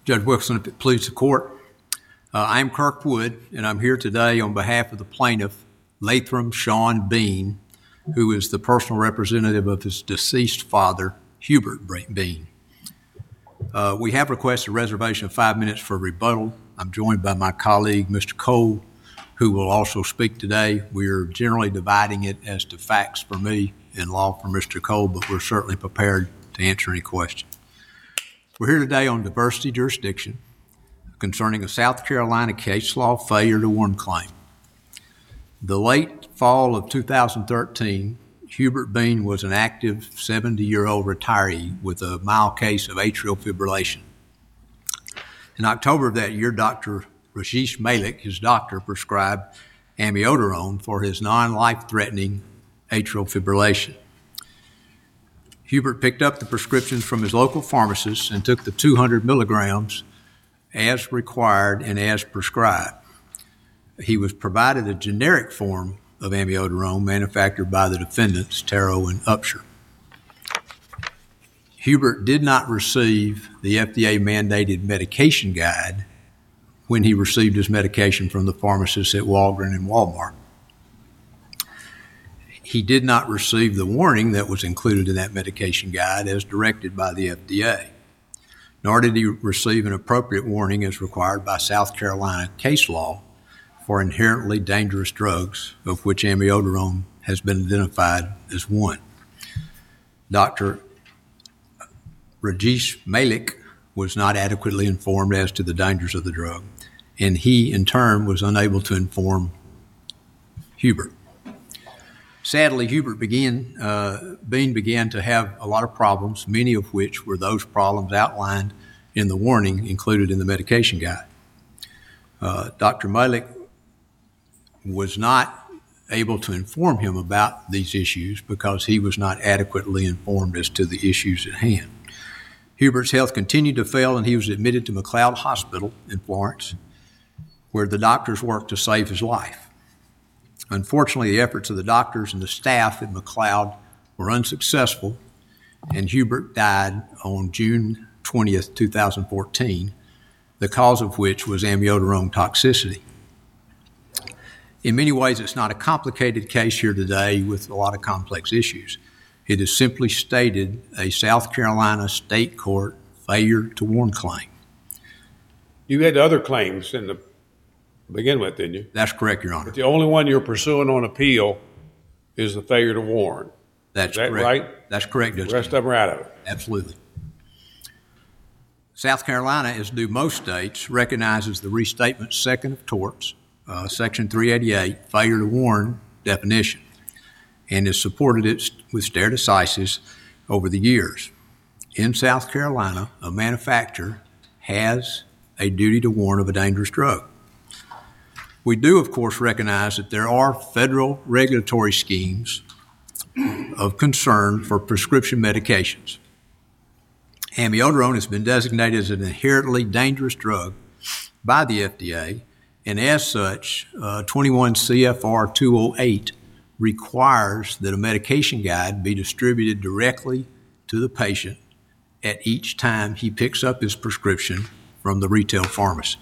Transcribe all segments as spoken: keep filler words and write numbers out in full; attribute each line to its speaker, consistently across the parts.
Speaker 1: Judge Wilson, if it please the court, uh, I'm Kirk Wood, and I'm here today on behalf of the plaintiff, Latham Sean Bean, who is the personal representative of his deceased father, Hubert Bean. Uh, we have requested a reservation of five minutes for rebuttal. I'm joined by my colleague, Mister Cole, who will also speak today. We are generally dividing it as to facts for me and law for Mister Cole, but we're certainly prepared to answer any questions. We're here today on diversity jurisdiction concerning a South Carolina case law failure to warn claim. The late fall of two thousand thirteen, Hubert Bean was an active seventy-year-old retiree with a mild case of atrial fibrillation. In October of that year, Doctor Rajesh Malik, his doctor, prescribed amiodarone for his non-life-threatening atrial fibrillation. Hubert picked up the prescriptions from his local pharmacist and took the two hundred milligrams as required and as prescribed. He was provided a generic form of amiodarone manufactured by the defendants, Taro and Upshur. Hubert did not receive the F D A-mandated medication guide when he received his medication from the pharmacist at Walgreens and Walmart. He did not receive the warning that was included in that medication guide as directed by the F D A, nor did he receive an appropriate warning as required by South Carolina case law for inherently dangerous drugs, of which amiodarone has been identified as one. Doctor Rajesh Malik was not adequately informed as to the dangers of the drug, and he, in turn, was unable to inform Hubert. Sadly, Hubert began, uh, Bean began to have a lot of problems, many of which were those problems outlined in the warning included in the medication guide. Uh, Doctor Malik was not able to inform him about these issues because he was not adequately informed as to the issues at hand. Hubert's health continued to fail, and he was admitted to McLeod Hospital in Florence, where the doctors worked to save his life. Unfortunately, the efforts of the doctors and the staff at McLeod were unsuccessful, and Hubert died on June twentieth, two thousand fourteen, the cause of which was amiodarone toxicity. In many ways, it's not a complicated case here today with a lot of complex issues. It is simply stated a South Carolina state court failure to warn claim.
Speaker 2: You had other claims in the begin with, didn't you?
Speaker 1: That's correct, Your Honor.
Speaker 2: But the only one you're pursuing on appeal is the failure to warn.
Speaker 1: That's
Speaker 2: is that
Speaker 1: correct.
Speaker 2: right?
Speaker 1: That's correct, Judge.
Speaker 2: The rest of them are out of it.
Speaker 1: Absolutely. South Carolina, as do most states, recognizes the restatement second of torts, uh, Section three eighty-eight, failure to warn definition, and has supported it with stare decisis over the years. In South Carolina, a manufacturer has a duty to warn of a dangerous drug. We do, of course, recognize that there are federal regulatory schemes of concern for prescription medications. Amiodarone has been designated as an inherently dangerous drug by the F D A, and as such, uh, twenty-one C F R two oh eight requires that a medication guide be distributed directly to the patient at each time he picks up his prescription from the retail pharmacy.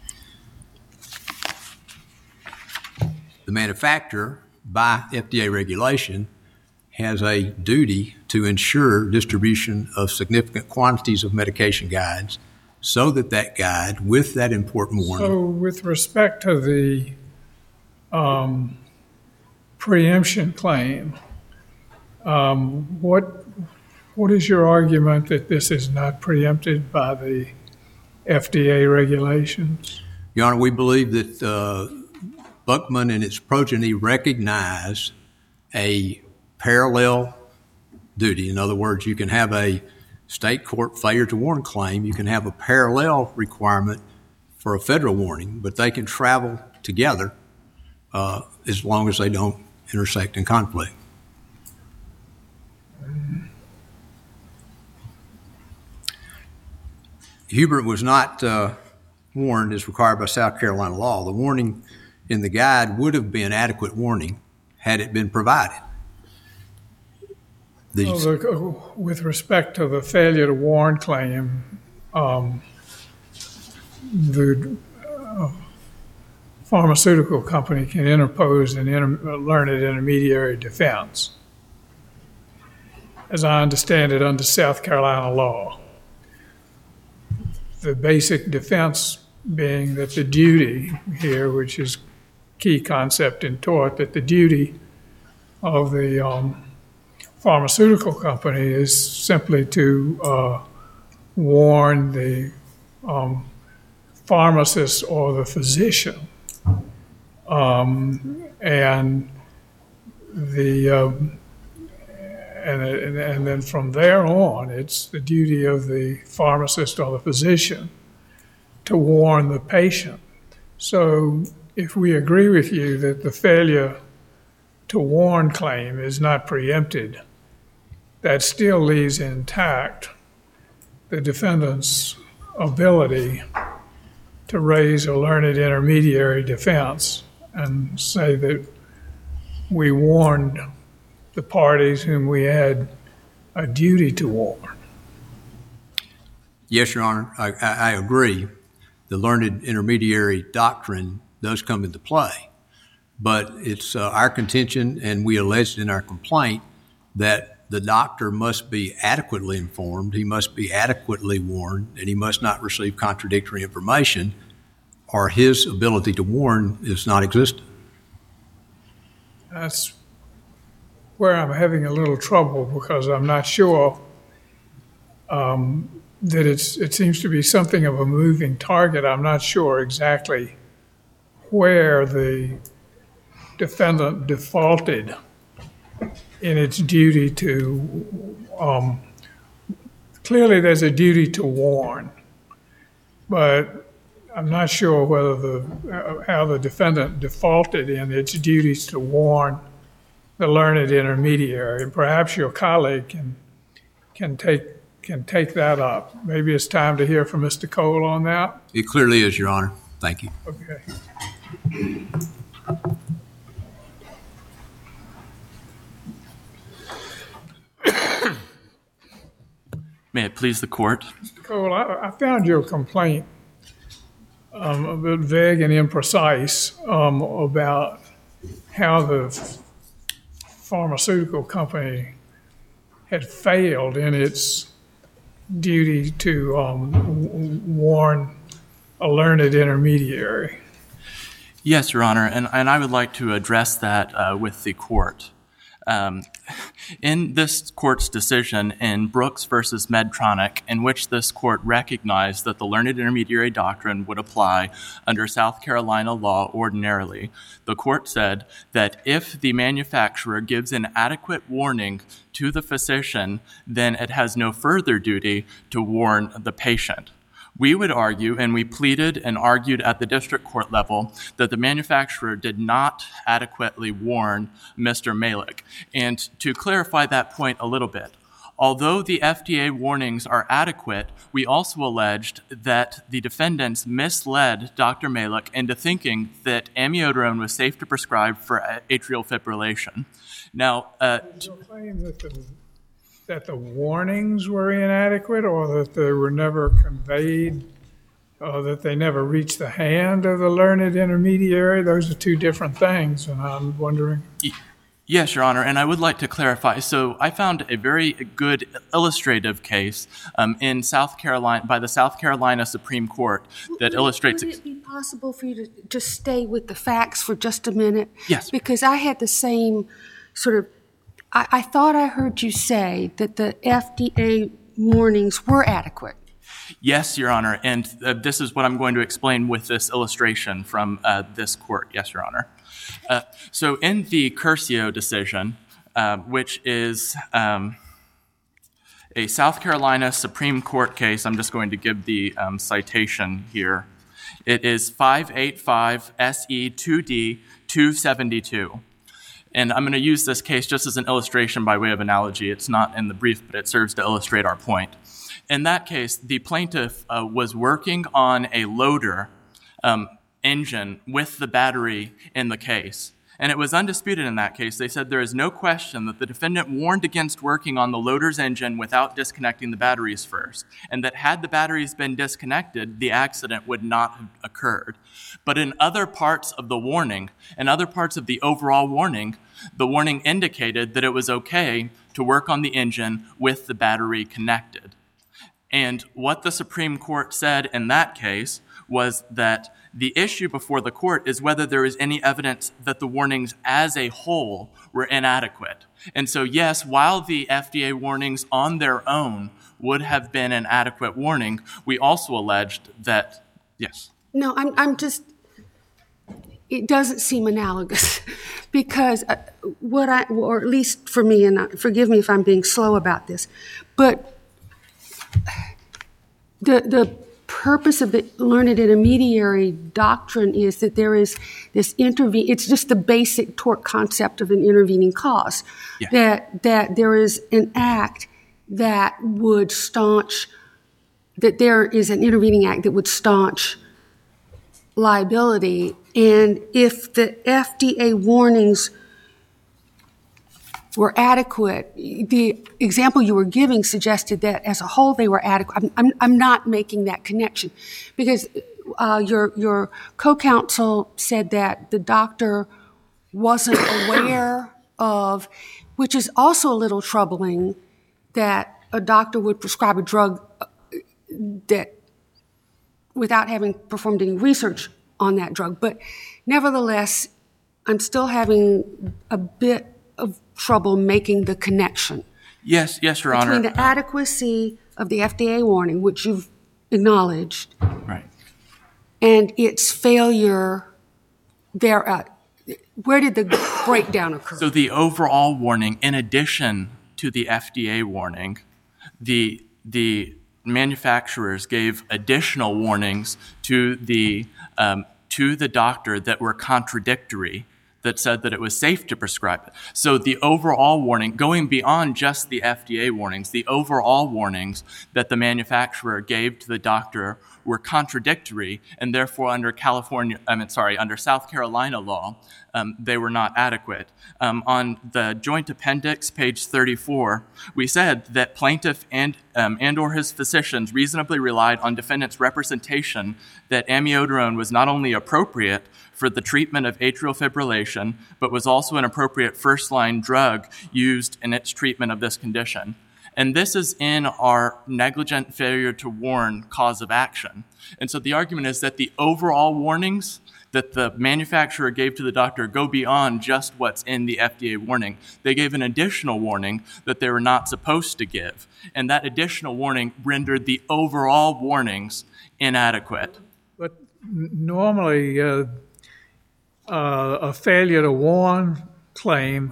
Speaker 1: The manufacturer, by F D A regulation, has a duty to ensure distribution of significant quantities of medication guides so that that guide, with that important warning.
Speaker 3: So with respect to the um, preemption claim, um, what what is your argument that this is not preempted by the F D A regulations?
Speaker 1: Your Honor, we believe that uh, Buckman and its progeny recognize a parallel duty. In other words, you can have a state court failure to warn claim. You can have a parallel requirement for a federal warning, but they can travel together uh, as long as they don't intersect in conflict. Hubert was not uh, warned as required by South Carolina law. The warning in the guide would have been adequate warning had it been provided.
Speaker 3: Well, the, with respect to the failure to warn claim, um, the uh, pharmaceutical company can interpose an inter- learned intermediary defense, as I understand it under South Carolina law. The basic defense being that the duty here, which is key concept in tort, that the duty of the um, pharmaceutical company is simply to uh, warn the um, pharmacist or the physician. Um, and the um, and, and and then from there on, it's the duty of the pharmacist or the physician to warn the patient. So if we agree with you that the failure to warn claim is not preempted, that still leaves intact the defendant's ability to raise a learned intermediary defense and say that we warned the parties whom we had a duty to warn.
Speaker 1: Yes, Your Honor, I, I, I agree. The learned intermediary doctrine does come into play, but it's uh, our contention, and we alleged in our complaint, that the doctor must be adequately informed, he must be adequately warned, and he must not receive contradictory information, or his ability to warn is not existent.
Speaker 3: That's where I'm having a little trouble, because I'm not sure um, that it's. It seems to be something of a moving target. I'm not sure exactly where the defendant defaulted in its duty to. Um, clearly, there's a duty to warn, but I'm not sure whether the uh, how the defendant defaulted in its duties to warn the learned intermediary. And perhaps your colleague can can take can take that up. Maybe it's time to hear from Mister Cole on that.
Speaker 1: It clearly is, Your Honor. Thank you.
Speaker 3: Okay.
Speaker 4: May it please the court.
Speaker 3: Mister Cole, I, I found your complaint um, a bit vague and imprecise um, about how the f- pharmaceutical company had failed in its duty to um, w- warn a learned intermediary.
Speaker 4: Yes, Your Honor, and, and I would like to address that uh, with the court. Um, in this court's decision in Brooks versus Medtronic, in which this court recognized that the learned intermediary doctrine would apply under South Carolina law ordinarily, the court said that if the manufacturer gives an adequate warning to the physician, then it has no further duty to warn the patient. We would argue, and we pleaded and argued at the district court level, that the manufacturer did not adequately warn Mister Malik. And to clarify that point a little bit, although the F D A warnings are adequate, we also alleged that the defendants misled Doctor Malik into thinking that amiodarone was safe to prescribe for atrial fibrillation. Now, uh,
Speaker 3: Did you claim that the that the warnings were inadequate, or that they were never conveyed, or that they never reached the hand of the learned intermediary? Those are two different things, and I'm wondering.
Speaker 4: Yes, Your Honor, and I would like to clarify. So I found a very good illustrative case um, in South Carolina by the South Carolina Supreme Court that
Speaker 5: would,
Speaker 4: illustrates.
Speaker 5: Would it be possible for you to just stay with the facts for just a minute?
Speaker 4: Yes.
Speaker 5: Because I had the same sort of. I, I thought I heard you say that the F D A warnings were adequate.
Speaker 4: Yes, Your Honor, and uh, this is what I'm going to explain with this illustration from uh, this court. Yes, Your Honor. Uh, so in the Curcio decision, uh, which is um, a South Carolina Supreme Court case, I'm just going to give the um, citation here. It is five eighty-five S E two D two seventy-two. And I'm going to use this case just as an illustration by way of analogy. It's not in the brief, but it serves to illustrate our point. In that case, the plaintiff uh, was working on a loader um, engine with the battery in the case. And it was undisputed in that case. They said there is no question that the defendant warned against working on the loader's engine without disconnecting the batteries first, and that had the batteries been disconnected, the accident would not have occurred. But in other parts of the warning, in other parts of the overall warning, the warning indicated that it was okay to work on the engine with the battery connected. And what the Supreme Court said in that case was that the issue before the court is whether there is any evidence that the warnings as a whole were inadequate. And so, yes, while the F D A warnings on their own would have been an adequate warning, we also alleged that, yes.
Speaker 5: No, I'm, I'm just, it doesn't seem analogous because what I, or at least for me, and forgive me if I'm being slow about this, but the, the, purpose of the learned intermediary doctrine is that there is this intervene. It's just the basic tort concept of an intervening cause. Yeah. That that there is an act that would staunch. That there is an intervening act that would staunch liability, and if the F D A warnings were adequate. The example you were giving suggested that as a whole they were adequate. I'm, I'm, I'm not making that connection because uh, your your co-counsel said that the doctor wasn't aware of, which is also a little troubling, that a doctor would prescribe a drug that without having performed any research on that drug. But nevertheless, I'm still having a bit of trouble making the connection.
Speaker 4: Yes, yes, Your Honor.
Speaker 5: Between the adequacy of the F D A warning, which you've acknowledged,
Speaker 4: right,
Speaker 5: and its failure there. Uh, where did the breakdown occur?
Speaker 4: So the overall warning, in addition to the F D A warning, the the manufacturers gave additional warnings to the um, to the doctor that were contradictory, that said that it was safe to prescribe it. So the overall warning, going beyond just the F D A warnings, the overall warnings that the manufacturer gave to the doctor were contradictory, and therefore under California, I mean, sorry, under South Carolina law, um, they were not adequate. Um, on the joint appendix, page thirty-four, we said that plaintiff and um, and or his physicians reasonably relied on defendant's representation that amiodarone was not only appropriate for the treatment of atrial fibrillation, but was also an appropriate first-line drug used in its treatment of this condition. And this is in our negligent failure to warn cause of action. And so the argument is that the overall warnings that the manufacturer gave to the doctor go beyond just what's in the F D A warning. They gave an additional warning that they were not supposed to give. And that additional warning rendered the overall warnings inadequate.
Speaker 3: But normally, uh, uh, a failure to warn claim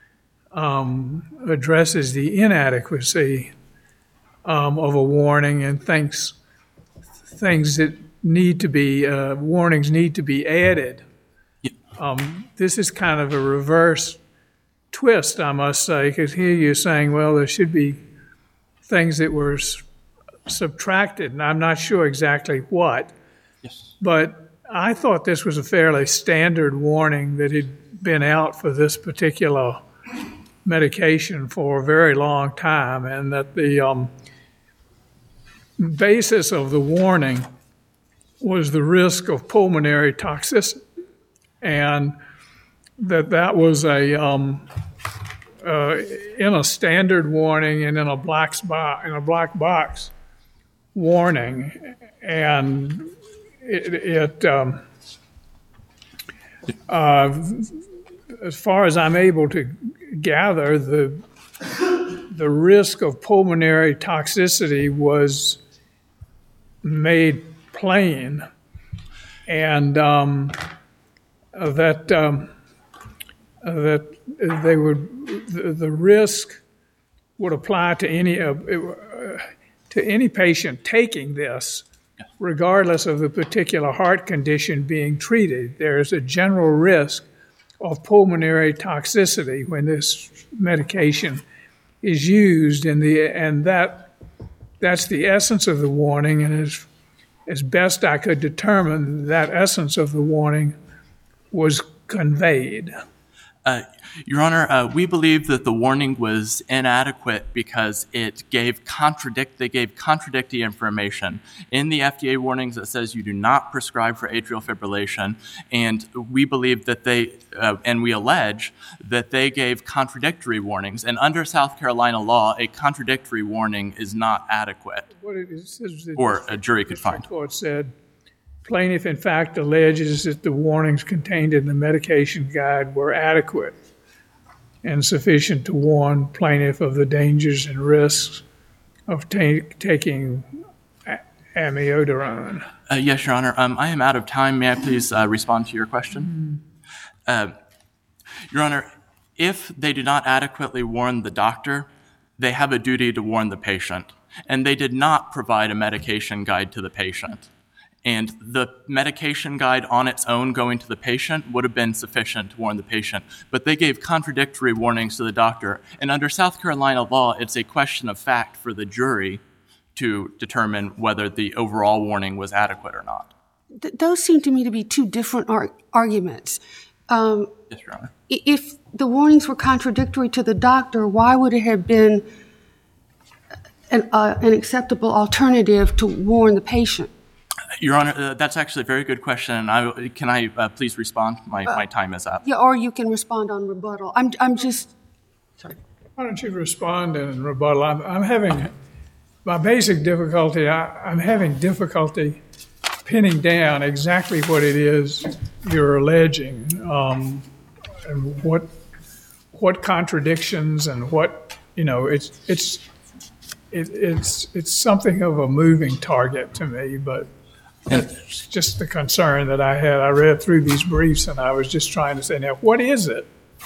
Speaker 3: Um, addresses the inadequacy um, of a warning and things things that need to be uh, warnings need to be added.
Speaker 4: Yeah.
Speaker 3: Um, this is kind of a reverse twist, I must say, because here you're saying, well, there should be things that were s- subtracted, and I'm not sure exactly what.
Speaker 4: Yes.
Speaker 3: But I thought this was a fairly standard warning that had been out for this particular medication for a very long time, and that the um, basis of the warning was the risk of pulmonary toxicity, and that that was a um, uh, in a standard warning and in a black box in a black box warning, and it, it um, uh, as far as I'm able to gather, the the risk of pulmonary toxicity was made plain, and um, that um, that they would the, the risk would apply to any uh, to any patient taking this, regardless of the particular heart condition being treated. There is a general risk of pulmonary toxicity when this medication is used, and the and that that's the essence of the warning. And as as best I could determine, that essence of the warning was conveyed?
Speaker 4: Uh, Your Honor, uh, we believe that the warning was inadequate because it gave contradict. They gave contradicting information. In the F D A warnings, it says you do not prescribe for atrial fibrillation, and we believe that they, uh, and we allege that they gave contradictory warnings. And under South Carolina law, a contradictory warning is not adequate,
Speaker 3: What it is, is that
Speaker 4: or a jury could find.
Speaker 3: The court said, plaintiff in fact alleges that the warnings contained in the medication guide were adequate and sufficient to warn plaintiff of the dangers and risks of ta- taking a- amiodarone.
Speaker 4: Uh, yes, Your Honor. Um, I am out of time. May I please uh, respond to your question? Mm-hmm. Uh, Your Honor, if they do not adequately warn the doctor, they have a duty to warn the patient. And they did not provide a medication guide to the patient. And the medication guide on its own going to the patient would have been sufficient to warn the patient. But they gave contradictory warnings to the doctor. And under South Carolina law, it's a question of fact for the jury to determine whether the overall warning was adequate or not.
Speaker 5: Th- those seem to me to be two different ar- arguments. Um,
Speaker 4: Yes, Your Honor.
Speaker 5: If the warnings were contradictory to the doctor, why would it have been an, uh, an acceptable alternative to warn the patient?
Speaker 4: Your Honor, uh, that's actually a very good question. And I, can I uh, please respond? My, uh, my time is up.
Speaker 5: Yeah, or you can respond on rebuttal. I'm, I'm just, sorry.
Speaker 3: Why don't you respond in rebuttal? I'm, I'm having, my basic difficulty, I, I'm having difficulty pinning down exactly what it is you're alleging, um, and what what contradictions and what, you know, it's it's it, it's it's something of a moving target to me, but it's just the concern that I had. I read through these briefs and I was just trying to say, now, what is it?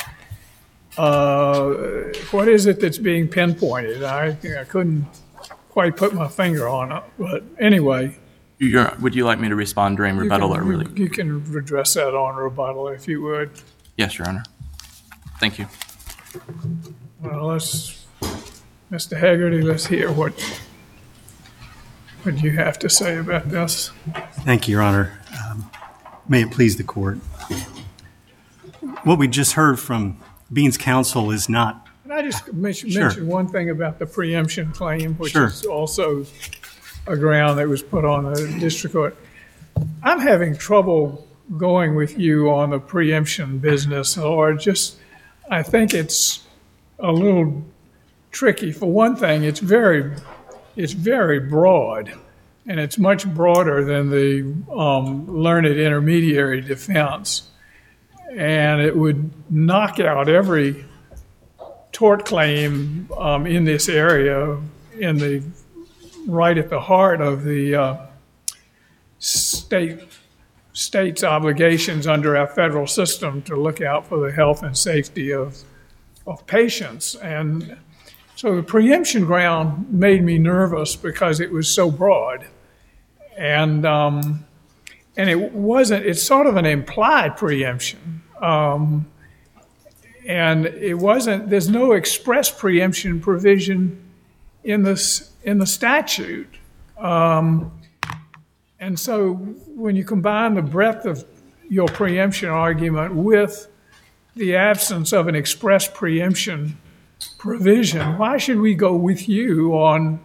Speaker 3: Uh, what is it that's being pinpointed? I, I couldn't quite put my finger on it, but anyway.
Speaker 4: Your, would you like me to respond during rebuttal
Speaker 3: You can,
Speaker 4: or really?
Speaker 3: You, you can address that on rebuttal if you would.
Speaker 4: Yes, Your Honor. Thank you.
Speaker 3: Well, let's, Mister Haggerty, let's hear what, what you have to say about this.
Speaker 6: Thank you, Your Honor. Um, may it please the court. What we just heard from Bean's counsel is not...
Speaker 3: Can I just mention,
Speaker 6: Sure.
Speaker 3: mention one thing about the preemption claim, which
Speaker 6: Sure.
Speaker 3: is also a ground that was put on the district court. I'm having trouble going with you on the preemption business, or just, I think it's a little tricky. For one thing, it's very, it's very broad, and it's much broader than the um, learned intermediary defense, and it would knock out every tort claim um, in this area in the right at the heart of the uh, state state's obligations under our federal system to look out for the health and safety of of patients. And so the preemption ground made me nervous because it was so broad, and um, and it wasn't. It's sort of an implied preemption. Um, and it wasn't. There's no express preemption provision in this in the statute, um, and so when you combine the breadth of your preemption argument with the absence of an express preemption provision, why should we go with you on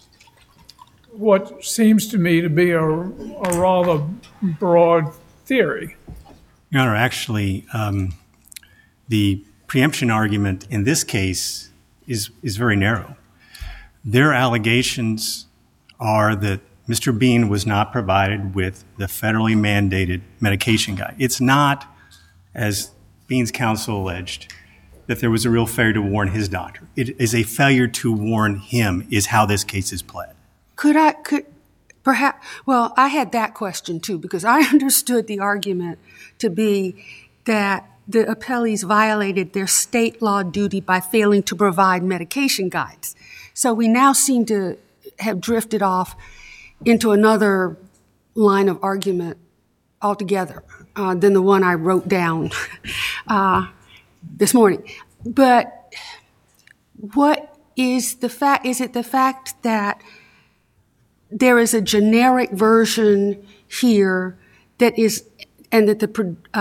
Speaker 3: what seems to me to be a, a rather broad theory?
Speaker 6: Your Honor, actually, um, the preemption argument in this case is is very narrow. Their allegations are that Mister Bean was not provided with the federally mandated medication guide. It's not, as Bean's counsel alleged, that there was a real failure to warn his doctor. It is a failure to warn him is how this case is pled.
Speaker 5: Could I, could, perhaps, well, I had that question too, because I understood the argument to be that the appellees violated their state law duty by failing to provide medication guides. So we now seem to have drifted off into another line of argument altogether uh, than the one I wrote down uh, this morning. But what is the fact? Is it the fact that there is a generic version here that is, and that the uh,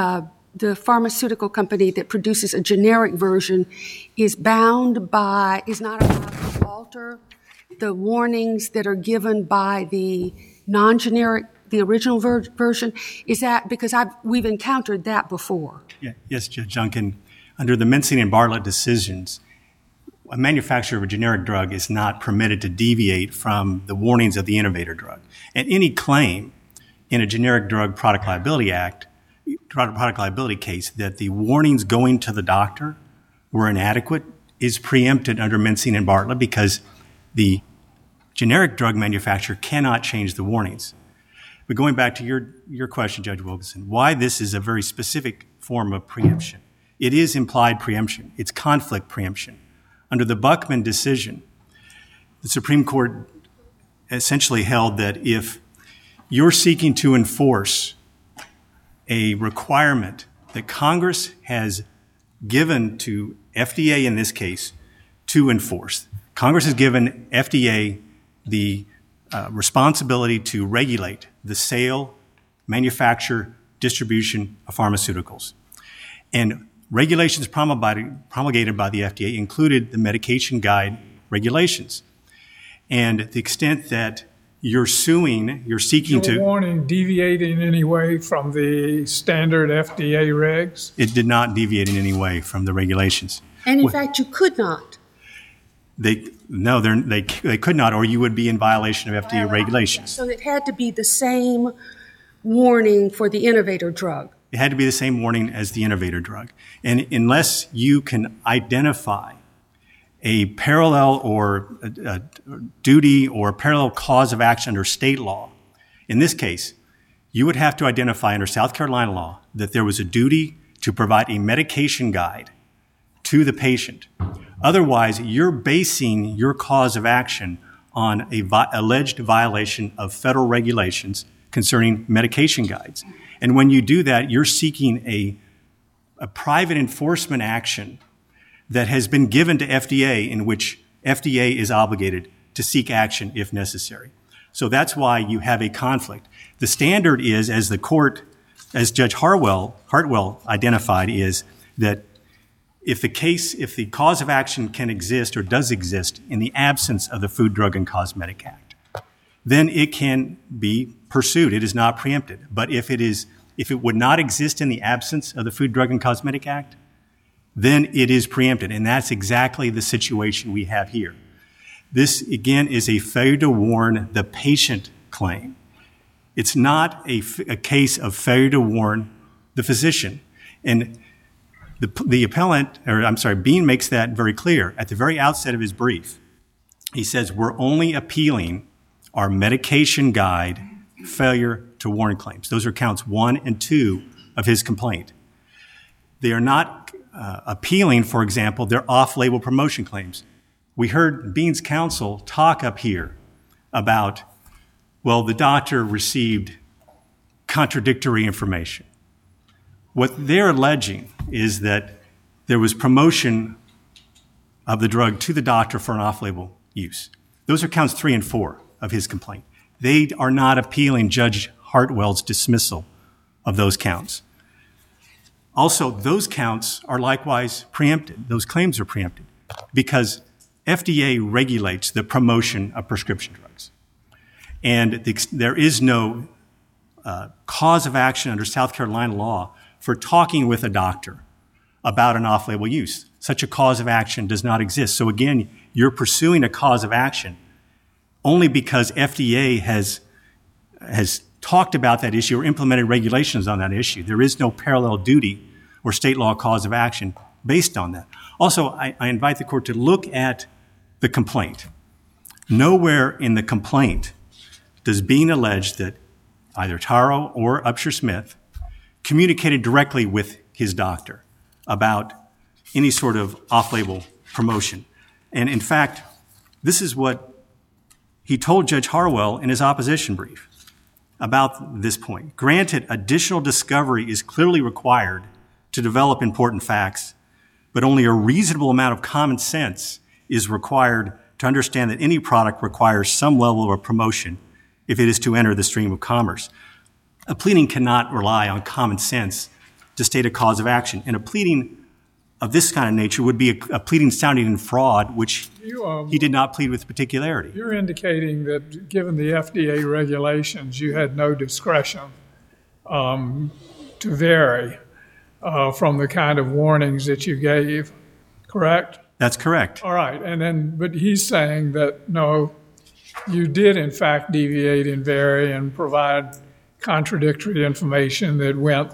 Speaker 5: the pharmaceutical company that produces a generic version is bound by, is not allowed to alter the warnings that are given by the non-generic, the original ver- version? Is that, because I've, we've encountered that before.
Speaker 6: Yeah, yes, Judge Duncan. Under the Mensing and Bartlett decisions, a manufacturer of a generic drug is not permitted to deviate from the warnings of the innovator drug. And any claim in a generic drug product liability act, product liability case, that the warnings going to the doctor were inadequate is preempted under Mensing and Bartlett because the generic drug manufacturer cannot change the warnings. But going back to your, your question, Judge Wilkinson, why this is a very specific form of preemption. It is implied preemption. It's conflict preemption. Under the Buckman decision, the Supreme Court essentially held that if you're seeking to enforce a requirement that Congress has given to F D A in this case to enforce, Congress has given F D A the uh, responsibility to regulate the sale, manufacture, distribution of pharmaceuticals. And regulations promulgated by the F D A included the medication guide regulations. And the extent that you're suing, you're seeking
Speaker 3: Your
Speaker 6: to...
Speaker 3: warning deviate in any way from the standard F D A regs?
Speaker 6: It did not deviate in any way from the regulations.
Speaker 5: And in
Speaker 6: Well,
Speaker 5: fact, you could not.
Speaker 6: They no, they're, they they could not, or you would be in violation of F D A regulations.
Speaker 5: So it had to be the same warning for the innovator drug.
Speaker 6: It had to be the same warning as the innovator drug. And unless you can identify a parallel or a, a duty or a parallel cause of action under state law, in this case, you would have to identify under South Carolina law that there was a duty to provide a medication guide to the patient. Otherwise, you're basing your cause of action on a vi- alleged violation of federal regulations concerning medication guides. And when you do that, you're seeking a, a private enforcement action that has been given to F D A, in which F D A is obligated to seek action if necessary. So that's why you have a conflict. The standard is, as the court, as Judge Hartwell, Hartwell identified, is that if the case, if the cause of action can exist or does exist in the absence of the Food, Drug, and Cosmetic Act, then it can be pursued. It is not preempted. But if it is, if it would not exist in the absence of the Food, Drug, and Cosmetic Act, then it is preempted. And that's exactly the situation we have here. This, again, is a failure to warn the patient claim. It's not a, a case of failure to warn the physician. And the, the appellant, or I'm sorry, Bean makes that very clear at the very outset of his brief. He says, we're only appealing our medication guide failure to warn claims. Those are counts one and two of his complaint. They are not uh, appealing, for example, their off-label promotion claims. We heard Bean's counsel talk up here about, well, the doctor received contradictory information. What they're alleging is that there was promotion of the drug to the doctor for an off-label use. Those are counts three and four of his complaint. They are not appealing Judge Hartwell's dismissal of those counts. Also, those counts are likewise preempted. Those claims are preempted because F D A regulates the promotion of prescription drugs. And the, there is no uh, cause of action under South Carolina law for talking with a doctor about an off-label use. Such a cause of action does not exist. So again, you're pursuing a cause of action only because F D A has, has talked about that issue or implemented regulations on that issue. There is no parallel duty or state law cause of action based on that. Also, I, I invite the court to look at the complaint. Nowhere in the complaint does Bean allege that either Taro or Upshur Smith communicated directly with his doctor about any sort of off-label promotion. And in fact, this is what he told Judge Hartwell in his opposition brief about this point. Granted, additional discovery is clearly required to develop important facts, but only a reasonable amount of common sense is required to understand that any product requires some level of promotion if it is to enter the stream of commerce. A pleading cannot rely on common sense to state a cause of action. And a pleading of this kind of nature would be a, a pleading sounding in fraud, which
Speaker 3: You, um,
Speaker 6: he did not plead with particularity.
Speaker 3: You're indicating that given the F D A regulations, you had no discretion um, to vary uh, from the kind of warnings that you gave, correct?
Speaker 6: That's correct.
Speaker 3: All right, and then, but he's saying that, no, you did in fact deviate and vary and provide contradictory information that went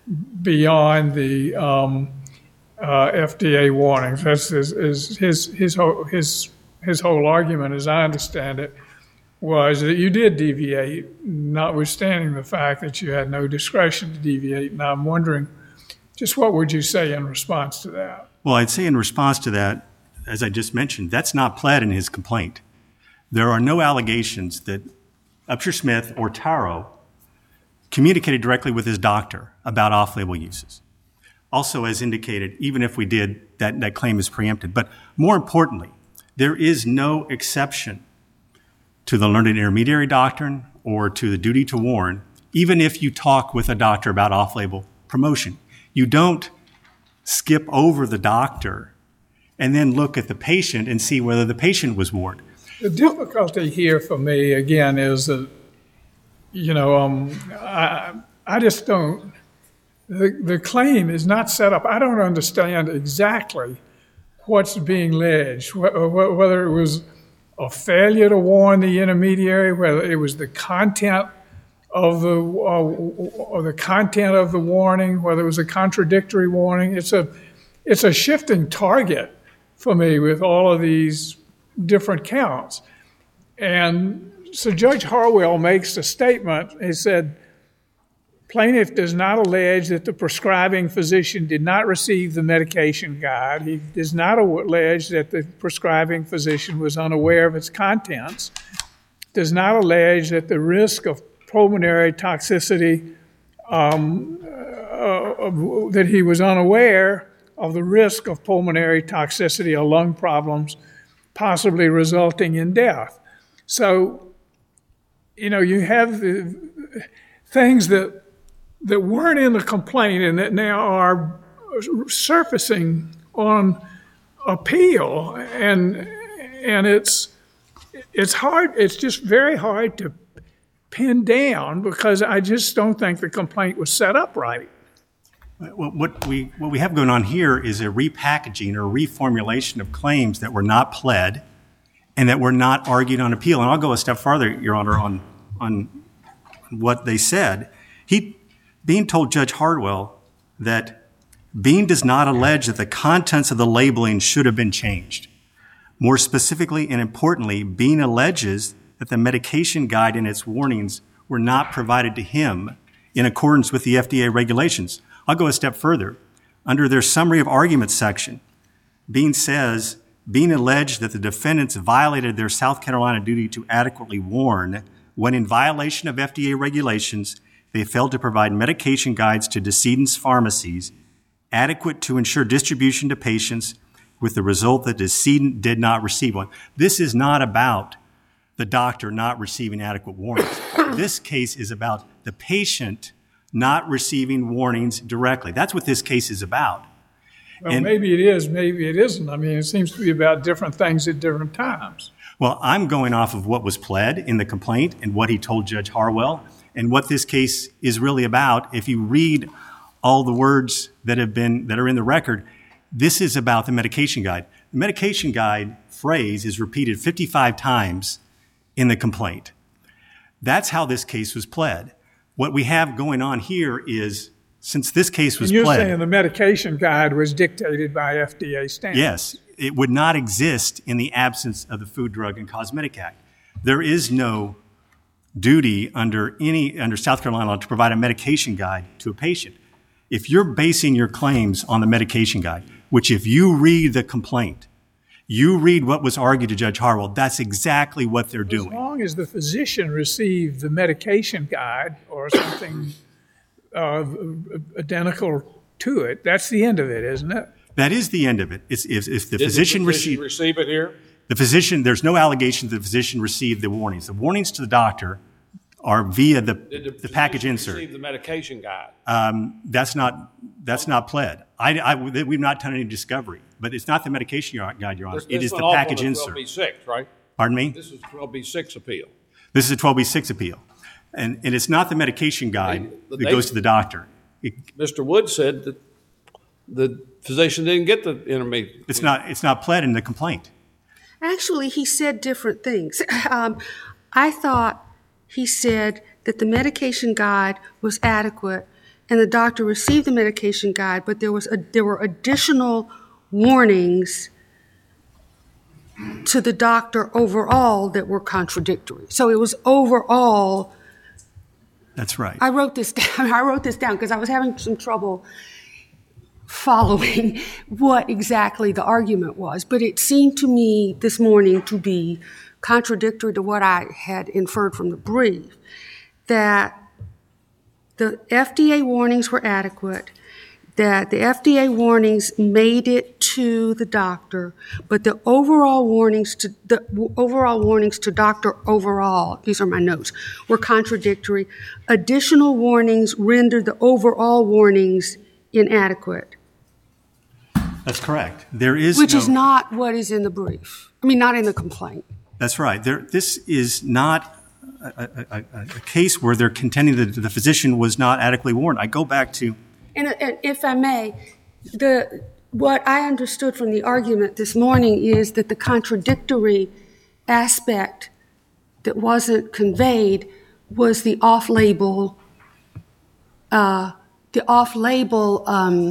Speaker 3: beyond the um, uh, F D A warnings. That's his, his, his, his, whole, his, his whole argument, as I understand it, was that you did deviate, notwithstanding the fact that you had no discretion to deviate. And I'm wondering, just what would you say in response to that?
Speaker 6: Well, I'd say in response to that, as I just mentioned, that's not pled in his complaint. There are no allegations that Upshur Smith or Taro communicated directly with his doctor about off-label uses. Also, as indicated, even if we did, that, that claim is preempted. But more importantly, there is no exception to the learned intermediary doctrine or to the duty to warn, even if you talk with a doctor about off-label promotion. You don't skip over the doctor and then look at the patient and see whether the patient was warned.
Speaker 3: The difficulty here for me, again, is that, you know, um, I, I just don't, the, the claim is not set up. I don't understand exactly what's being alleged, whether it was a failure to warn the intermediary, whether it was the content of the uh, or the content of the warning, whether it was a contradictory warning. It's a it's a shifting target for me with all of these different counts. And so Judge Harwell makes a statement. He said, plaintiff does not allege that the prescribing physician did not receive the medication guide. He does not allege that the prescribing physician was unaware of its contents. Does not allege that the risk of pulmonary toxicity, um, uh, that he was unaware of the risk of pulmonary toxicity or lung problems, possibly resulting in death. So, you know, you have the things that that weren't in the complaint and that now are surfacing on appeal, and and it's it's hard. It's just very hard to pin down because I just don't think the complaint was set up right.
Speaker 6: What we what we have going on here is a repackaging or reformulation of claims that were not pled and that were not argued on appeal. And I'll go a step farther, Your Honor, on on what they said. He, Bean told Judge Hardwell that Bean does not allege that the contents of the labeling should have been changed. More specifically and importantly, Bean alleges that the medication guide and its warnings were not provided to him in accordance with the F D A regulations. I'll go a step further. Under their summary of arguments section, Bean says, Bean alleged that the defendants violated their South Carolina duty to adequately warn when in violation of F D A regulations, they failed to provide medication guides to decedent's pharmacies adequate to ensure distribution to patients, with the result that decedent did not receive one. This is not about the doctor not receiving adequate warnings. This case is about the patient not receiving warnings directly. That's what this case is about.
Speaker 3: Well,
Speaker 6: and,
Speaker 3: maybe it is, maybe it isn't. I mean, it seems to be about different things at different times.
Speaker 6: Well, I'm going off of what was pled in the complaint and what he told Judge Harwell and what this case is really about. If you read all the words that have been that are in the record, this is about the medication guide. The medication guide phrase is repeated fifty-five times in the complaint. That's how this case was pled. What we have going on here is, since this case was
Speaker 3: and you're
Speaker 6: pled...
Speaker 3: You're saying the medication guide was dictated by F D A standards.
Speaker 6: Yes. It would not exist in the absence of the Food, Drug, and Cosmetic Act. There is no duty under any under South Carolina law to provide a medication guide to a patient. If you're basing your claims on the medication guide, which if you read the complaint, you read what was argued to Judge Harwell, that's exactly what they're doing.
Speaker 3: As long as the physician received the medication guide or something uh, identical to it, that's the end of it, isn't it?
Speaker 6: That is the end of it. It's, if, if the
Speaker 2: Did
Speaker 6: physician,
Speaker 2: the physician
Speaker 6: receive,
Speaker 2: receive it here?
Speaker 6: The physician, there's no allegation that the physician received the warnings. The warnings to the doctor are via the,
Speaker 2: Did the,
Speaker 6: the package
Speaker 2: physician
Speaker 6: insert.
Speaker 2: receive the medication guide?
Speaker 6: Um, that's not that's not pled. I, I, we've not done any discovery, but it's not the medication guide, Your Honor.
Speaker 2: This,
Speaker 6: It
Speaker 2: this
Speaker 6: is the
Speaker 2: went off
Speaker 6: package
Speaker 2: on the
Speaker 6: insert.
Speaker 2: twelve B six, right?
Speaker 6: Pardon me?
Speaker 2: This is twelve B six appeal.
Speaker 6: This is a twelve B six appeal. And, and it's not the medication guide
Speaker 2: They-
Speaker 6: that
Speaker 2: they-
Speaker 6: goes to the doctor. It,
Speaker 2: Mister Wood said that the physician didn't get the intermediate.
Speaker 6: it's not it's not pled in the complaint.
Speaker 5: Actually, he said different things. Um, I thought he said that the medication guide was adequate and the doctor received the medication guide, but there was a, there were additional warnings to the doctor overall that were contradictory. So it was overall.
Speaker 6: That's right.
Speaker 5: I wrote this down. I wrote this down because I was having some trouble following what exactly the argument was. But it seemed to me this morning to be contradictory to what I had inferred from the brief, that the F D A warnings were adequate, that the F D A warnings made it to the doctor, but the overall warnings to the overall warnings to doctor overall, these are my notes, were contradictory. Additional warnings rendered the overall warnings inadequate.
Speaker 6: That's correct. There is
Speaker 5: Which
Speaker 6: no,
Speaker 5: is not what is in the brief. I mean, not in the complaint.
Speaker 6: That's right. There, this is not a, a, a, a case where they're contending that the physician was not adequately warned. I go back to
Speaker 5: And, and if I may, the what I understood from the argument this morning is that the contradictory aspect that wasn't conveyed was the off-label, uh, the off-label um,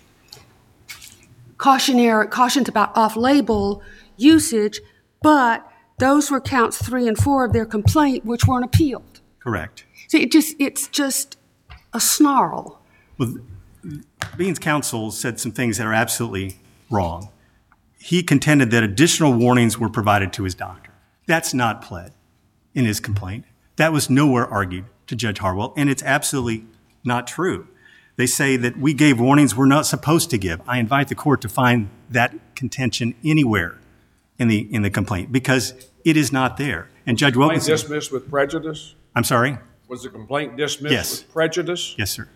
Speaker 5: cautionary cautions about off-label usage, but those were counts three and four of their complaint, which weren't appealed.
Speaker 6: correct.
Speaker 5: So it just it's just a snarl.
Speaker 6: Well, Bean's counsel said some things that are absolutely wrong. He contended that additional warnings were provided to his doctor. That's not pled in his complaint. That was nowhere argued to Judge Harwell, and it's absolutely not true. They say that we gave warnings we're not supposed to give. I invite the court to find that contention anywhere in the in the complaint because it is not there. And Judge
Speaker 2: Complaint
Speaker 6: Wilkinson,
Speaker 2: dismissed with prejudice?
Speaker 6: I'm sorry?
Speaker 2: Was the complaint dismissed
Speaker 6: Yes.
Speaker 2: with prejudice?
Speaker 6: Yes, sir.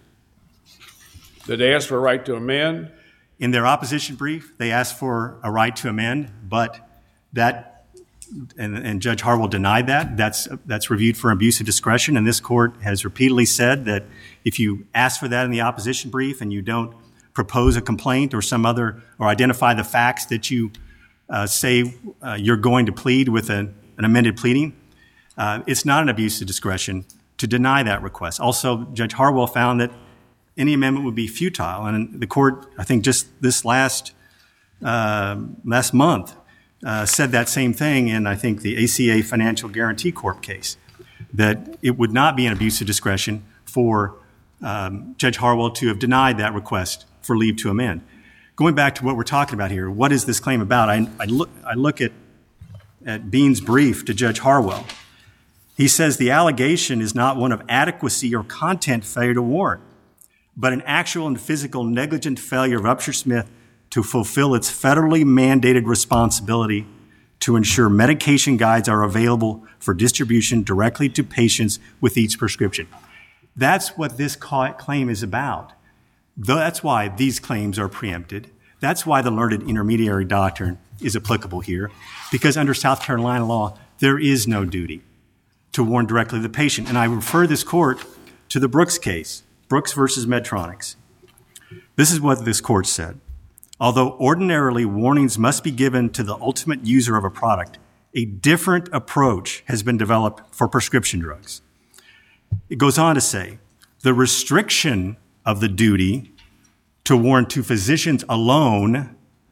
Speaker 2: Did they ask for a right to amend?
Speaker 6: In their opposition brief, they asked for a right to amend, but that, and, and Judge Harwell denied that. That's, that's reviewed for abuse of discretion, and this court has repeatedly said that if you ask for that in the opposition brief and you don't propose a complaint or some other, or identify the facts that you uh, say uh, you're going to plead with an, an amended pleading, uh, it's not an abuse of discretion to deny that request. Also, Judge Harwell found that any amendment would be futile. And the court, I think just this last uh, last month, uh, said that same thing in, I think, the A C A Financial Guarantee Corp case, that it would not be an abuse of discretion for um, Judge Harwell to have denied that request for leave to amend. Going back to what we're talking about here, what is this claim about? I, I, look, I look at, at Bean's brief to Judge Harwell. He says the allegation is not one of adequacy or content failure to warrant, but an actual and physical negligent failure of Upshur Smith to fulfill its federally mandated responsibility to ensure medication guides are available for distribution directly to patients with each prescription. That's what this claim is about. That's why these claims are preempted. That's why the learned intermediary doctrine is applicable here, because under South Carolina law, there is no duty to warn directly the patient. And I refer this court to the Brooks case, Brooks versus Medtronics. This is what this court said. Although ordinarily warnings must be given to the ultimate user of a product, a different approach has been developed for prescription drugs. It goes on to say, the restriction of the duty to warn to physicians alone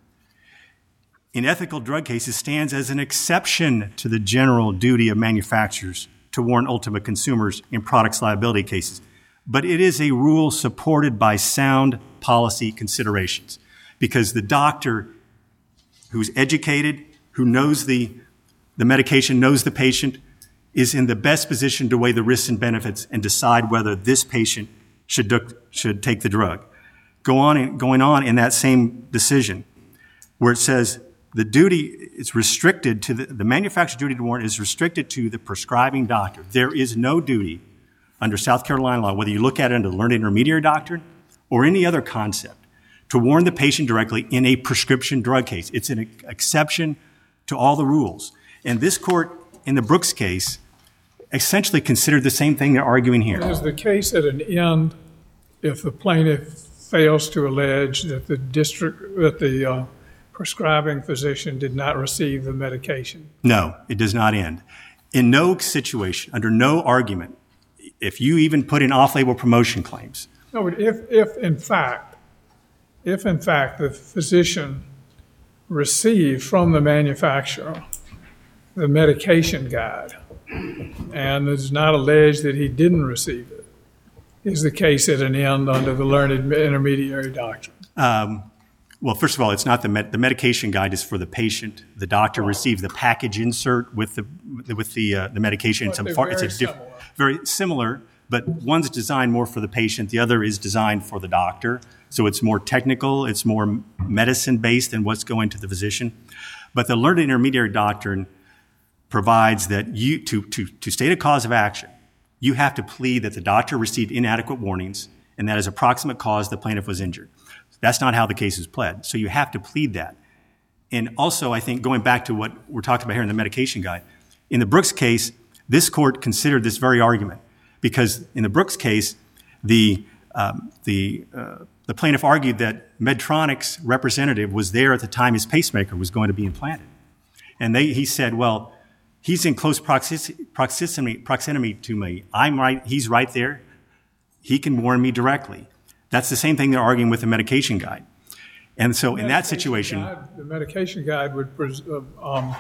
Speaker 6: in ethical drug cases stands as an exception to the general duty of manufacturers to warn ultimate consumers in products liability cases. But it is a rule supported by sound policy considerations because the doctor who's educated, who knows the, the medication, knows the patient, is in the best position to weigh the risks and benefits and decide whether this patient should, do, should take the drug. Go on, going on in that same decision where it says the duty is restricted to the, the manufacturer's duty to warn is restricted to the prescribing doctor. There is no duty under South Carolina law, whether you look at it under the learned intermediary doctrine or any other concept, to warn the patient directly in a prescription drug case. It's an exception to all the rules. And this court, in the Brooks case, essentially considered the same thing they're arguing here.
Speaker 3: Is the case at an end if the plaintiff fails to allege that the district, that the uh, prescribing physician did not receive the medication?
Speaker 6: No, it does not end. In no situation, under no argument, if you even put in off-label promotion claims.
Speaker 3: No, but if, if in fact, if in fact the physician received from the manufacturer the medication guide and it's not alleged that he didn't receive it, is the case at an end under the learned intermediary doctrine?
Speaker 6: Um, well, first of all, it's not the med- the medication guide is for the patient. The doctor receives the package insert with the with the uh, the medication.
Speaker 3: But
Speaker 6: It's,
Speaker 3: they're
Speaker 6: far, it's a
Speaker 3: very
Speaker 6: diff-
Speaker 3: similar.
Speaker 6: very similar, but one's designed more for the patient. The other is designed for the doctor. So it's more technical. It's more medicine based than what's going to the physician. But the learned intermediary doctrine provides that you to to to state a cause of action, you have to plead that the doctor received inadequate warnings and that as a proximate cause the plaintiff was injured. That's not how the case is pled. So you have to plead that. And also, I think, going back to what we're talking about here in the medication guide, in the Brooks case, this court considered this very argument because in the Brooks case, the um, the uh, the plaintiff argued that Medtronic's representative was there at the time his pacemaker was going to be implanted. And they, he said, well, he's in close proximity, proximity, proximity to me. I'm right. He's right there. He can warn me directly. That's the same thing they're arguing with the medication guide. And so in that situation,
Speaker 3: guide, the medication guide would um, uh,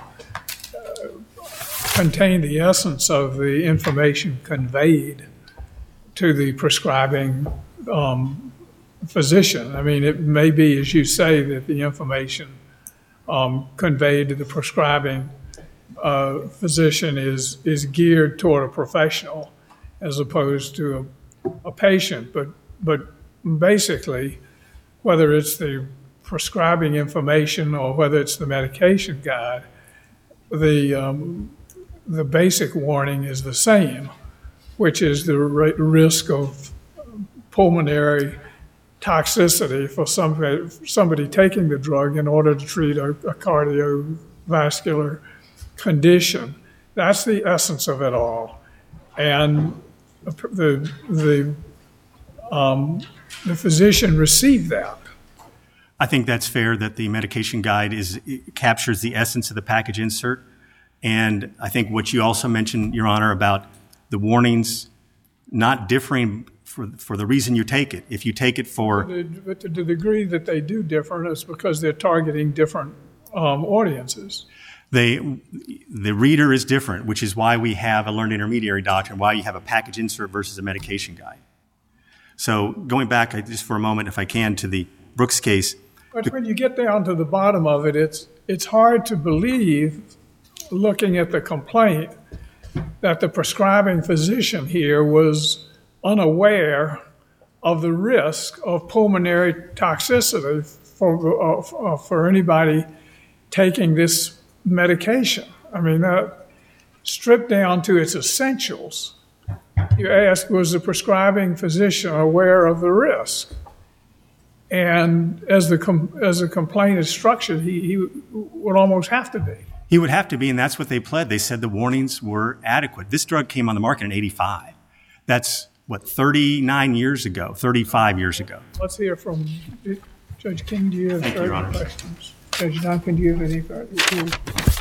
Speaker 3: contain the essence of the information conveyed to the prescribing um, physician. I mean, it may be, as you say, that the information um, conveyed to the prescribing uh, physician is is geared toward a professional as opposed to a, a patient. But but basically, whether it's the prescribing information or whether it's the medication guide, the um, the basic warning is the same, which is the risk of pulmonary toxicity for somebody, somebody taking the drug in order to treat a, a cardiovascular condition. That's the essence of it all. And the, the, um, the physician received that.
Speaker 6: I think that's fair that the medication guide is captures the essence of the package insert. And I think what you also mentioned, Your Honor, about the warnings not differing for for the reason you take it. If you take it for...
Speaker 3: But to the degree that they do differ is because they're targeting different um, audiences.
Speaker 6: They, the reader is different, which is why we have a learned intermediary doctrine, why you have a package insert versus a medication guide. So going back just for a moment, if I can, to the Brooks case...
Speaker 3: But when you get down to the bottom of it, it's it's hard to believe, looking at the complaint, that the prescribing physician here was unaware of the risk of pulmonary toxicity for uh, for anybody taking this medication. I mean, that stripped down to its essentials. You ask, was the prescribing physician aware of the risk? And as the com- as the complaint is structured, he, he would almost have to be.
Speaker 6: He would have to be, and that's what they pled. They said the warnings were adequate. This drug came on the market in eighty-five. That's, what, thirty-nine years ago, thirty-five years ago.
Speaker 3: Let's hear from Judge King. Do you have
Speaker 6: Thank you,
Speaker 3: further
Speaker 6: Your Honor.
Speaker 3: questions? Judge Duncan, do you have any further?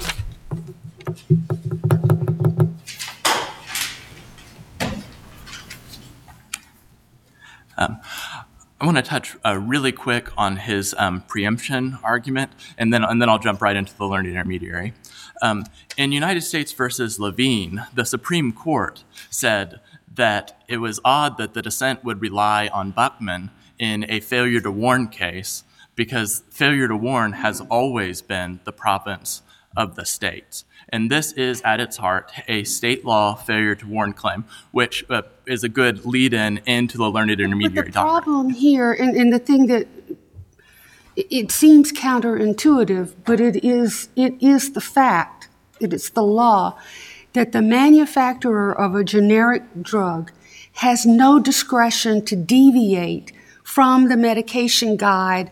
Speaker 4: Um, I want to touch uh, really quick on his um, preemption argument, and then and then I'll jump right into the learned intermediary. Um, in United States versus Levine, the Supreme Court said that it was odd that the dissent would rely on Buckman in a failure to warn case because failure to warn has always been the province of the states. And this is, at its heart, a state law failure to warn claim, which uh, is a good lead-in into the learned intermediary
Speaker 5: But the
Speaker 4: doctrine.
Speaker 5: problem here, and, and the thing that it seems counterintuitive, but it is, it is the fact, it is the law, that the manufacturer of a generic drug has no discretion to deviate from the medication guide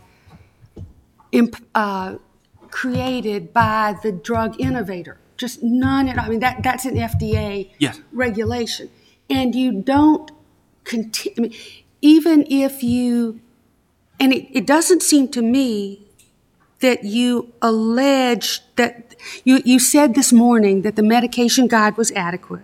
Speaker 5: imp, uh, created by the drug innovator. Just none at all. I mean, that, that's an F D A
Speaker 4: yes.
Speaker 5: regulation. And you don't continue, I mean, even if you, and it, it doesn't seem to me that you allege that, you, you said this morning that the medication guide was adequate.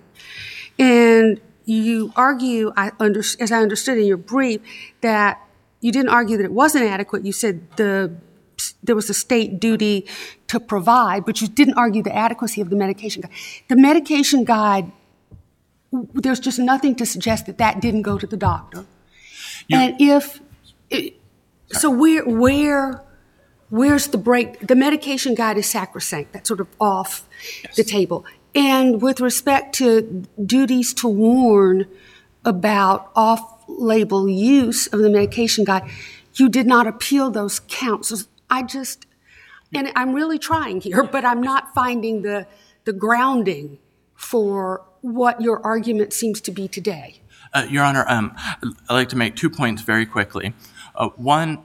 Speaker 5: And you argue, I under, as I understood in your brief, that you didn't argue that it wasn't adequate. You said the there was a state duty to provide, but you didn't argue the adequacy of the medication guide. The medication guide, there's just nothing to suggest that that didn't go to the doctor. You, and if, it, so where, where, where's the break? The medication guide is sacrosanct. That's sort of off yes. the table. And with respect to duties to warn about off-label use of the medication guide, you did not appeal those counts. I just, and I'm really trying here, but I'm not finding the the grounding for what your argument seems to be today.
Speaker 4: Uh, Your Honor, um, I'd like to make two points very quickly. Uh, one,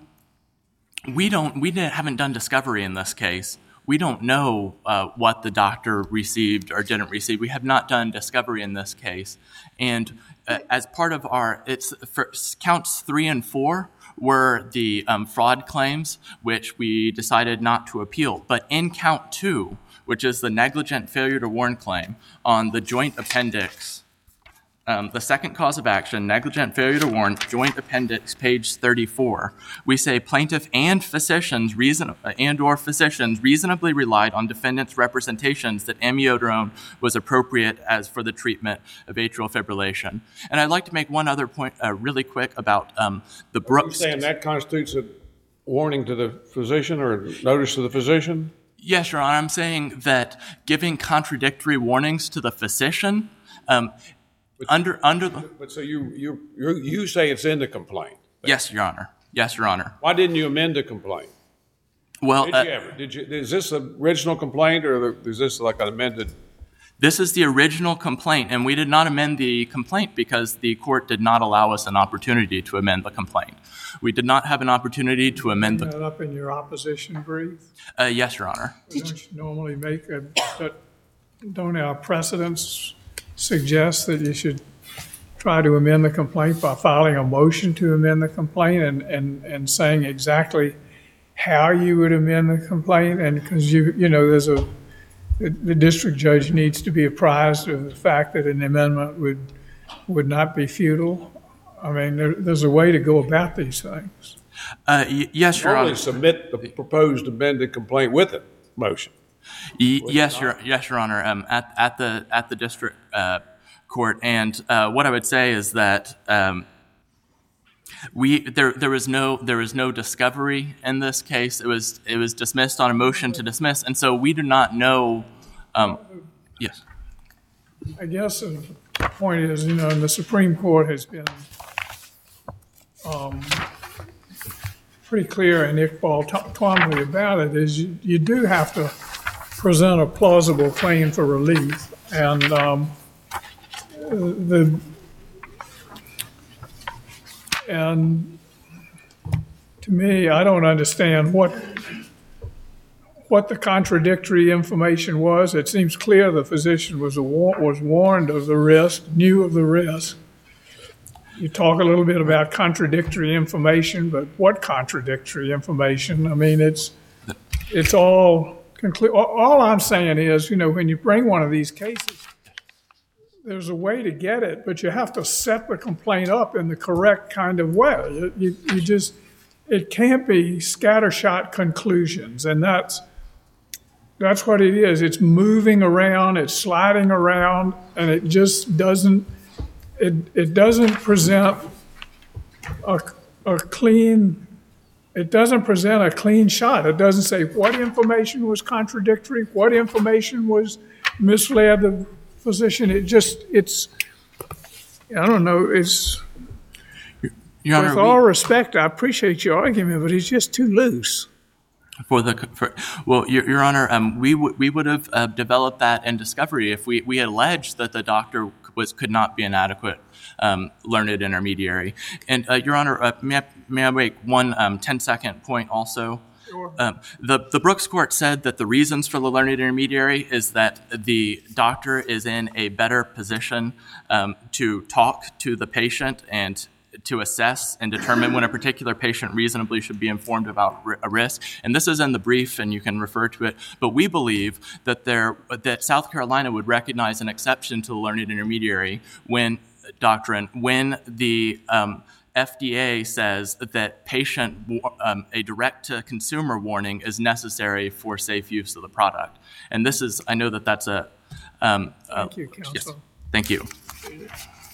Speaker 4: we don't, we didn't, haven't done discovery in this case. We don't know uh, what the doctor received or didn't receive. We have not done discovery in this case. And uh, as part of our, it's for counts three and four were the um, fraud claims, which we decided not to appeal. But in count two, which is the negligent failure to warn claim on the joint appendix, Um, the second cause of action, negligent failure to warn, joint appendix, page thirty-four, we say plaintiff and physicians reason and or physicians reasonably relied on defendants' representations that amiodarone was appropriate as for the treatment of atrial fibrillation. And I'd like to make one other point, uh, really quick, about um, the Brooks.
Speaker 2: Are you saying that constitutes a warning to the physician or notice to the physician?
Speaker 4: Yes, Your Honor. I'm saying that giving contradictory warnings to the physician. Um,
Speaker 2: But,
Speaker 4: under under the.
Speaker 2: But so you you you you say it's in the complaint.
Speaker 4: Yes, Your Honor. Yes, Your Honor.
Speaker 2: Why didn't you amend the complaint?
Speaker 4: Well,
Speaker 2: did
Speaker 4: uh,
Speaker 2: you ever? Did you? Is this the original complaint, or is this like an amended?
Speaker 4: This is the original complaint, and we did not amend the complaint because the court did not allow us an opportunity to amend the complaint. We did not have an opportunity to amend the.
Speaker 3: That up in your opposition brief?
Speaker 4: Uh, yes, Your Honor.
Speaker 3: Don't you normally make a? Don't our precedents suggest that you should try to amend the complaint by filing a motion to amend the complaint and, and, and saying exactly how you would amend the complaint? And because you you know there's a the, the district judge needs to be apprised of the fact that an amendment would would not be futile. I mean, there, there's a way to go about these things.
Speaker 4: Uh, y- yes, Your
Speaker 2: Only
Speaker 4: Honor.
Speaker 2: submit the proposed amended complaint with a motion.
Speaker 4: Y- yes, Your yes, Your Honor. Um, at at the at the district uh, court, and uh, what I would say is that um, we there there was no there was no discovery in this case. It was it was dismissed on a motion to dismiss, and so we do not know. Um, yes.
Speaker 3: I guess the point is, you know, and the Supreme Court has been um, pretty clear in Iqbal Twombly about it. Is you, you do have to present a plausible claim for relief, and um, the and to me, I don't understand what what the contradictory information was. It seems clear the physician was a, was warned of the risk, knew of the risk. You talk a little bit about contradictory information, but what contradictory information? I mean, it's it's all. Conclu- all I'm saying is, you know, when you bring one of these cases, there's a way to get it, but you have to set the complaint up in the correct kind of way. You, you, you just, it can't be scattershot conclusions, and that's that's what it is. It's moving around, it's sliding around, and it just doesn't it it doesn't present a a clean. It doesn't present a clean shot. It doesn't say what information was contradictory, what information was misled the physician. It just, it's, I don't know, it's...
Speaker 4: Your Honor,
Speaker 3: With
Speaker 4: we-
Speaker 3: all respect, I appreciate your argument, but it's just too loose.
Speaker 4: For the for, well, Your, Your Honor, um, we would we would have uh, developed that in discovery if we, we had alleged that the doctor was could not be an adequate um, learned intermediary. And uh, Your Honor, uh, may I, may I make one um, ten second point also?
Speaker 3: Sure.
Speaker 4: Um, the the Brooks Court said that the reasons for the learned intermediary is that the doctor is in a better position um, to talk to the patient and to assess and determine when a particular patient reasonably should be informed about a risk. And this is in the brief, and you can refer to it. But we believe that there that South Carolina would recognize an exception to the learned intermediary when doctrine when the um, F D A says that patient um, a direct-to-consumer warning is necessary for safe use of the product. And this is, I know that that's a. Um,
Speaker 3: Thank
Speaker 4: uh,
Speaker 3: you, counsel.
Speaker 4: Yes, thank you.